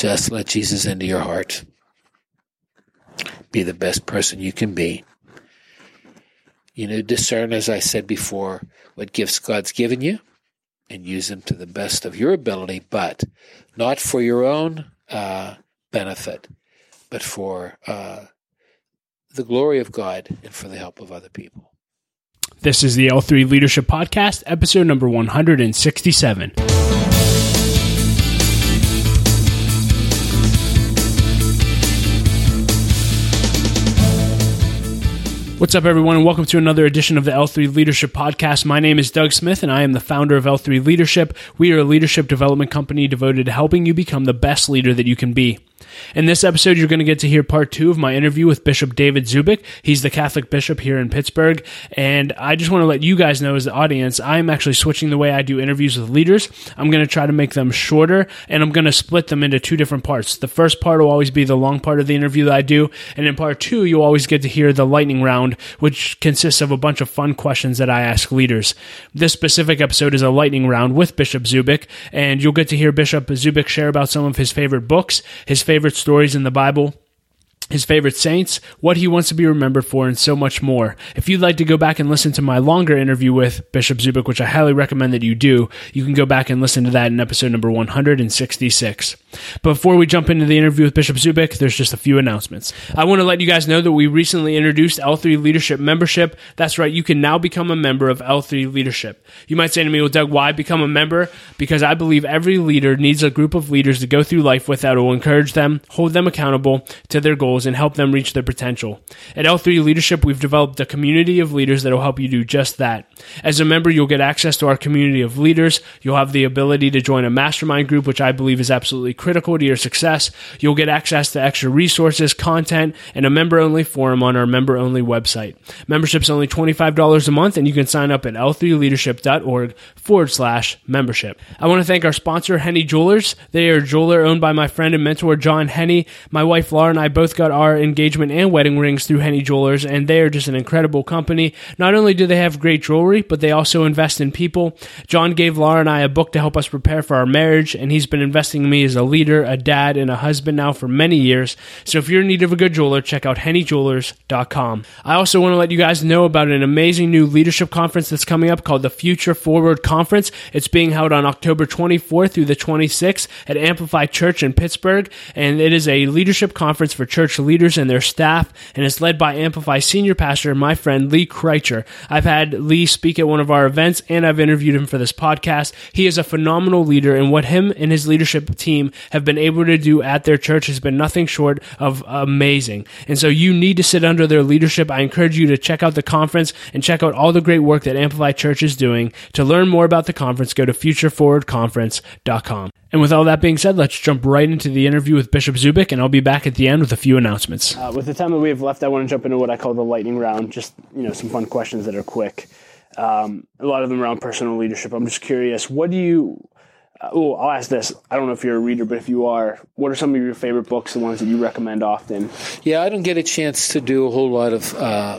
Just let Jesus into your heart. Be the best person you can be. Discern, as I said before, what gifts God's given you and use them to the best of your ability, but not for your own benefit, but for the glory of God and for the help of other people. This is the L3 Leadership Podcast, episode number 167. What's up, everyone, and welcome to another edition of the L3 Leadership Podcast. My name is Doug Smith, and I am the founder of L3 Leadership. We are a leadership development company devoted to helping you become the best leader that you can be. In this episode, you're going to get to hear part 2 of my interview with Bishop David Zubik. He's the Catholic bishop here in Pittsburgh, and I just want to let you guys know as the audience, I'm actually switching the way I do interviews with leaders. I'm going to try to make them shorter, and I'm going to split them into 2 different parts. The first part will always be the long part of the interview that I do, and in part 2, you'll always get to hear the lightning round, which consists of a bunch of fun questions that I ask leaders. This specific episode is a lightning round with Bishop Zubik, and you'll get to hear Bishop Zubik share about some of his favorite books, his favorite stories in the Bible, his favorite saints, what he wants to be remembered for, and so much more. If you'd like to go back and listen to my longer interview with Bishop Zubik, which I highly recommend that you do, you can go back and listen to that in episode number 166. But before we jump into the interview with Bishop Zubik, there's just a few announcements. I want to let you guys know that we recently introduced L3 Leadership membership. That's right, you can now become a member of L3 Leadership. You might say to me, well, Doug, why become a member? Because I believe every leader needs a group of leaders to go through life with that will encourage them, hold them accountable to their goals, and help them reach their potential. At L3 Leadership, we've developed a community of leaders that will help you do just that. As a member, you'll get access to our community of leaders. You'll have the ability to join a mastermind group, which I believe is absolutely critical to your success. You'll get access to extra resources, content, and a member-only forum on our member-only website. Membership's only $25 a month, and you can sign up at l3leadership.org/membership. I want to thank our sponsor, Henny Jewelers. They are a jeweler owned by my friend and mentor, John Henny. My wife, Laura, and I both got our engagement and wedding rings through Henny Jewelers, and they are just an incredible company. Not only do they have great jewelry, but they also invest in people. John gave Laura and I a book to help us prepare for our marriage, and he's been investing in me as a leader, a dad, and a husband now for many years. So if you're in need of a good jeweler, check out hennyjewelers.com. I also want to let you guys know about an amazing new leadership conference that's coming up called the Future Forward Conference. It's being held on October 24th through the 26th at Amplify Church in Pittsburgh, and it is a leadership conference for church leaders and their staff, and it's led by Amplify senior pastor, my friend Lee Kreitcher. I've had Lee speak at one of our events, and I've interviewed him for this podcast. He is a phenomenal leader, and what him and his leadership team have been able to do at their church has been nothing short of amazing. And so you need to sit under their leadership. I encourage you to check out the conference and check out all the great work that Amplify Church is doing. To learn more about the conference, go to futureforwardconference.com. And with all that being said, let's jump right into the interview with Bishop Zubik, and I'll be back at the end with a few announcements. With the time that we have left, I want to jump into what I call the lightning round, just some fun questions that are quick. A lot of them around personal leadership. I'm just curious, what do you... I'll ask this. I don't know if you're a reader, but if you are, what are some of your favorite books, the ones that you recommend often? Yeah, I don't get a chance to do a whole lot of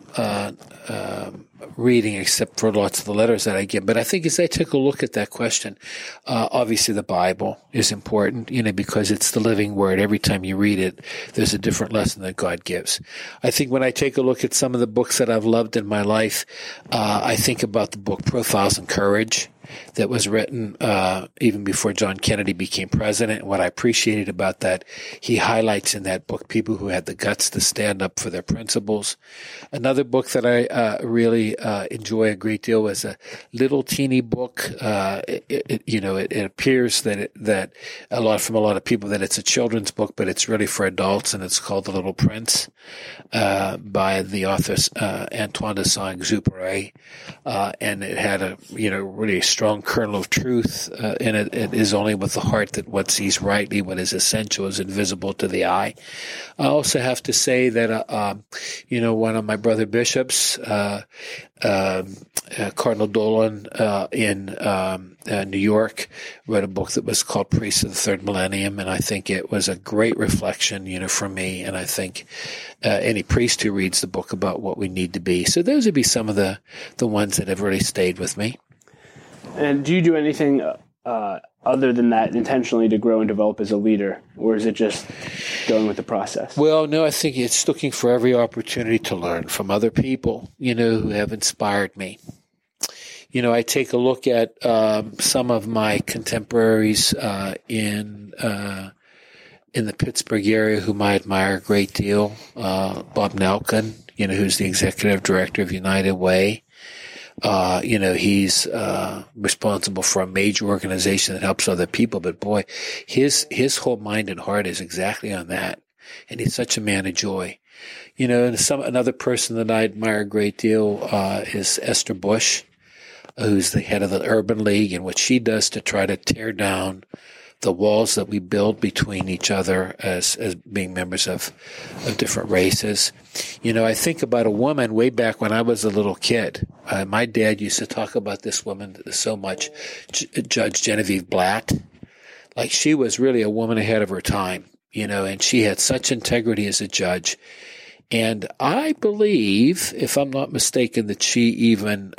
reading except for lots of the letters that I get. But I think as I took a look at that question, obviously the Bible is important, because it's the living word. Every time you read it, there's a different lesson that God gives. I think when I take a look at some of the books that I've loved in my life, I think about the book Profiles in Courage that was written even before John Kennedy became president. And what I appreciated about that, he highlights in that book people who had the guts to stand up for their principles. Another book that I really enjoy a great deal was a little teeny book. It appears that a lot of people that it's a children's book, but it's really for adults, and it's called The Little Prince by the author Antoine de Saint-Exupéry, and it had a really strong kernel of truth in it. It is only with the heart that what sees rightly, what is essential, is invisible to the eye. I also have to say that one of my brother bishops, Cardinal Dolan in New York, wrote a book that was called Priests of the Third Millennium, and I think it was a great reflection, for me, and I think any priest who reads the book about what we need to be. So those would be some of the ones that have really stayed with me. And do you do anything other than that, intentionally to grow and develop as a leader? Or is it just going with the process? Well, no, I think it's looking for every opportunity to learn from other people, who have inspired me. I take a look at some of my contemporaries in the Pittsburgh area whom I admire a great deal. Bob Nelkin, who's the executive director of United Way. He's responsible for a major organization that helps other people, but boy, his whole mind and heart is exactly on that. And he's such a man of joy. And another person that I admire a great deal is Esther Bush, who's the head of the Urban League, and what she does to try to tear down the walls that we build between each other as being members of different races. I think about a woman way back when I was a little kid. My dad used to talk about this woman so much, Judge Genevieve Blatt. Like, she was really a woman ahead of her time, and she had such integrity as a judge. And I believe, if I'm not mistaken, that she even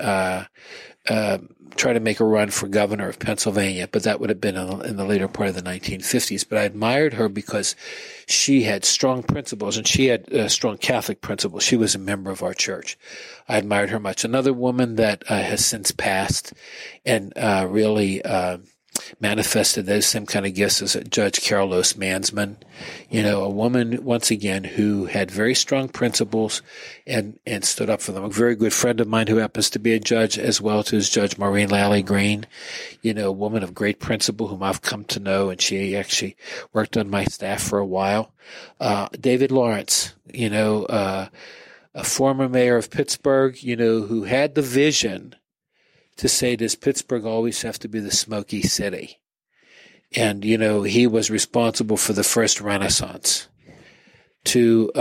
tried to make a run for governor of Pennsylvania, but that would have been in the later part of the 1950s. But I admired her because she had strong principles, and she had strong Catholic principles. She was a member of our church. I admired her much. Another woman that has since passed and really manifested those same kind of gifts as Judge Carlos Mansman, a woman, once again, who had very strong principles and stood up for them. A very good friend of mine who happens to be a judge as well as Judge Maureen Lally Green, a woman of great principle whom I've come to know, and she actually worked on my staff for a while. David Lawrence, a former mayor of Pittsburgh, who had the vision to say, does Pittsburgh always have to be the smoky city? And, he was responsible for the first Renaissance. He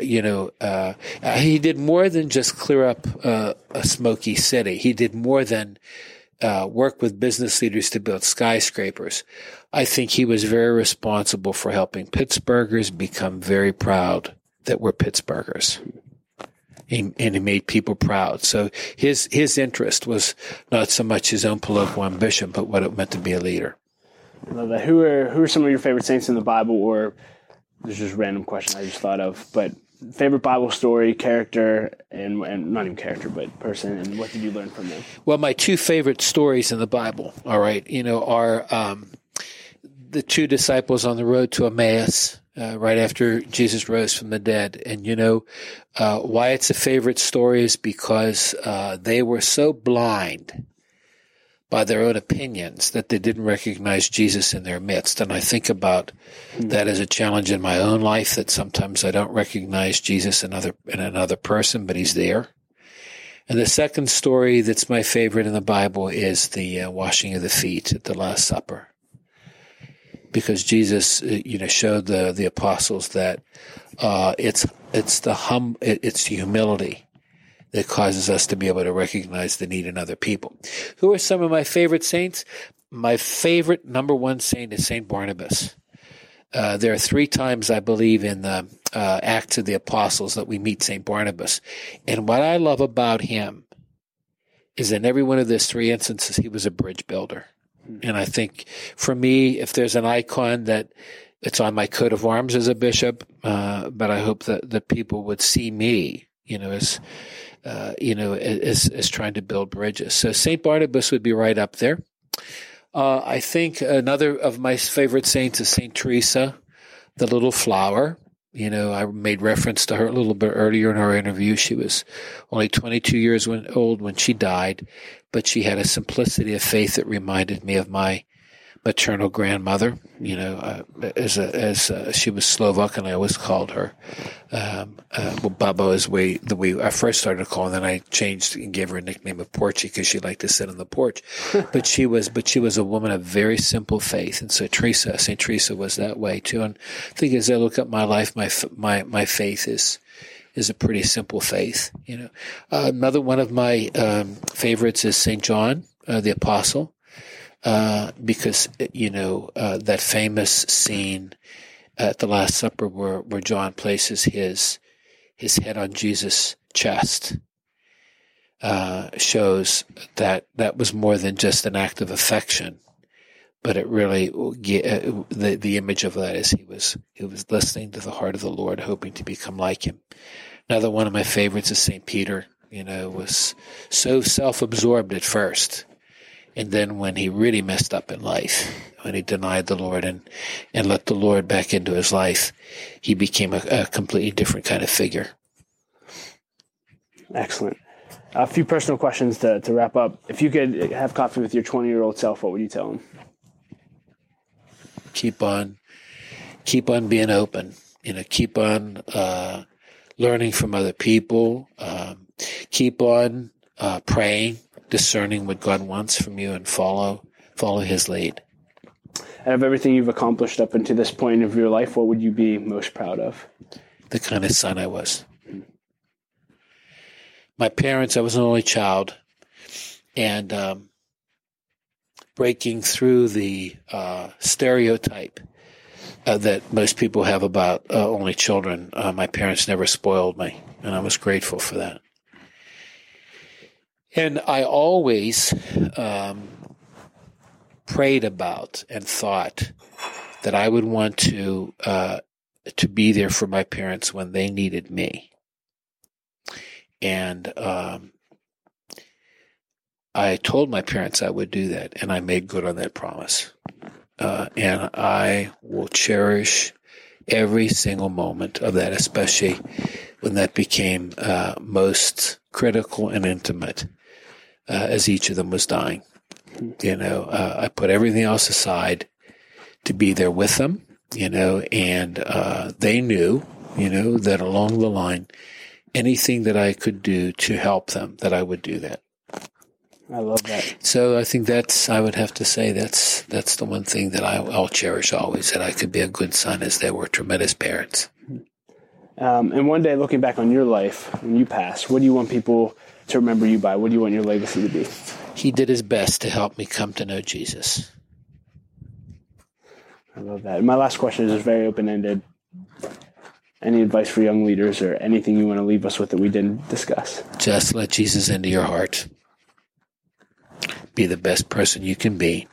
did more than just clear up a smoky city. He did more than work with business leaders to build skyscrapers. I think he was very responsible for helping Pittsburghers become very proud that we're Pittsburghers. And he made people proud. So his interest was not so much his own political ambition, but what it meant to be a leader. I love that. Who are some of your favorite saints in the Bible? Or this is just a random question I just thought of, but favorite Bible story, character, and not even character, but person, and what did you learn from them? Well, my two favorite stories in the Bible, all right, are the two disciples on the road to Emmaus. Right after Jesus rose from the dead. And why it's a favorite story is because they were so blind by their own opinions that they didn't recognize Jesus in their midst. And I think about that as a challenge in my own life, that sometimes I don't recognize Jesus in another person, but he's there. And the second story that's my favorite in the Bible is the washing of the feet at the Last Supper. Because Jesus, showed the apostles that it's the humility that causes us to be able to recognize the need in other people. Who are some of my favorite saints? My favorite number one saint is Saint Barnabas. There are 3 times, I believe, in the Acts of the Apostles that we meet Saint Barnabas, and what I love about him is in every one of those 3 instances, he was a bridge builder. And I think for me, if there's an icon that it's on my coat of arms as a bishop, but I hope that people would see me, as trying to build bridges. So St. Barnabas would be right up there. I think another of my favorite saints is St. Teresa, the little flower. I made reference to her a little bit earlier in our interview. She was only 22 years old when she died, but she had a simplicity of faith that reminded me of my maternal grandmother. As she was Slovak, and I always called her Baba is the way I first started calling. Then I changed and gave her a nickname of Porchy because she liked to sit on the porch. but she was a woman of very simple faith, and so Saint Teresa was that way too. And I think as I look at my life, my faith is a pretty simple faith. Another one of my favorites is Saint John, the Apostle. Because, that famous scene at the Last Supper where John places his head on Jesus' chest, shows that was more than just an act of affection, but it really, the image of that is he was listening to the heart of the Lord, hoping to become like him. Another one of my favorites is St. Peter, was so self-absorbed at first. And then when he really messed up in life, when he denied the Lord and let the Lord back into his life, he became a completely different kind of figure. Excellent. A few personal questions to wrap up. If you could have coffee with your 20-year-old self, what would you tell him? Keep on being open. Keep on learning from other people. Keep on praying, discerning what God wants from you, and follow his lead. Out of everything you've accomplished up until this point of your life, what would you be most proud of? The kind of son I was. My parents, I was an only child, and breaking through the stereotype that most people have about only children, my parents never spoiled me, and I was grateful for that. And I always prayed about and thought that I would want to be there for my parents when they needed me. And I told my parents I would do that, and I made good on that promise. And I will cherish every single moment of that, especially when that became most critical and intimate, as each of them was dying. I put everything else aside to be there with them, and they knew, that along the line, anything that I could do to help them, that I would do that. I love that. So I think I would have to say that's the one thing that I'll cherish always, that I could be a good son, as they were tremendous parents. And one day, looking back on your life, when you pass, what do you want people to remember you by? What do you want your legacy to be? He did his best to help me come to know Jesus. I love that. And my last question is very open-ended. Any advice for young leaders, or anything you want to leave us with that we didn't discuss? Just let Jesus into your heart. Be the best person you can be.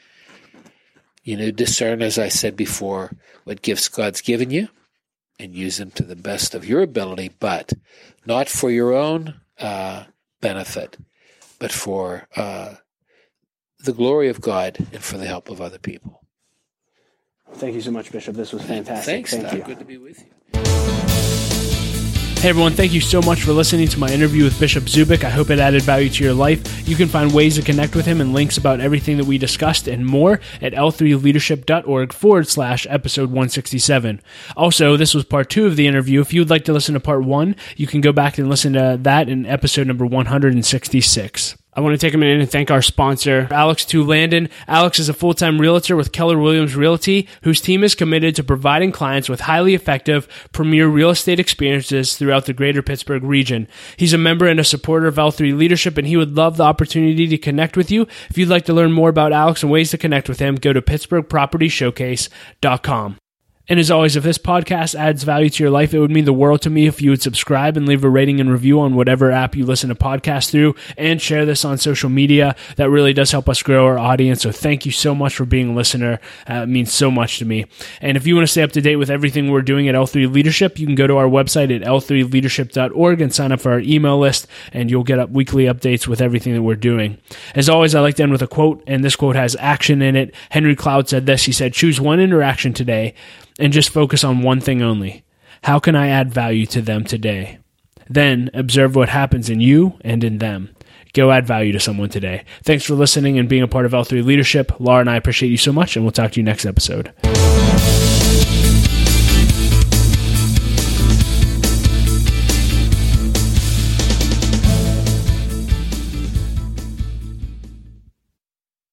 Discern, as I said before, what gifts God's given you, and use them to the best of your ability, but not for your own benefit, but for the glory of God and for the help of other people. Thank you so much, Bishop. This was fantastic. Thanks, Doug. Good to be with you. Hey everyone, thank you so much for listening to my interview with Bishop Zubik. I hope it added value to your life. You can find ways to connect with him and links about everything that we discussed and more at l3leadership.org/episode 167. Also, this was part 2 of the interview. If you would like to listen to part 1, you can go back and listen to that in episode number 166. I want to take a minute and thank our sponsor, Alex Landon. Alex is a full-time realtor with Keller Williams Realty, whose team is committed to providing clients with highly effective, premier real estate experiences throughout the greater Pittsburgh region. He's a member and a supporter of L3 Leadership, and he would love the opportunity to connect with you. If you'd like to learn more about Alex and ways to connect with him, go to pittsburghpropertyshowcase.com. And as always, if this podcast adds value to your life, it would mean the world to me if you would subscribe and leave a rating and review on whatever app you listen to podcasts through, and share this on social media. That really does help us grow our audience. So thank you so much for being a listener. It means so much to me. And if you want to stay up to date with everything we're doing at L3 Leadership, you can go to our website at l3leadership.org and sign up for our email list, and you'll get weekly updates with everything that we're doing. As always, I like to end with a quote, and this quote has action in it. Henry Cloud said this. He said, "Choose one interaction today and just focus on one thing only. How can I add value to them today? Then observe what happens in you and in them. Go add value to someone today." Thanks for listening and being a part of L3 Leadership. Laura and I appreciate you so much, and we'll talk to you next episode.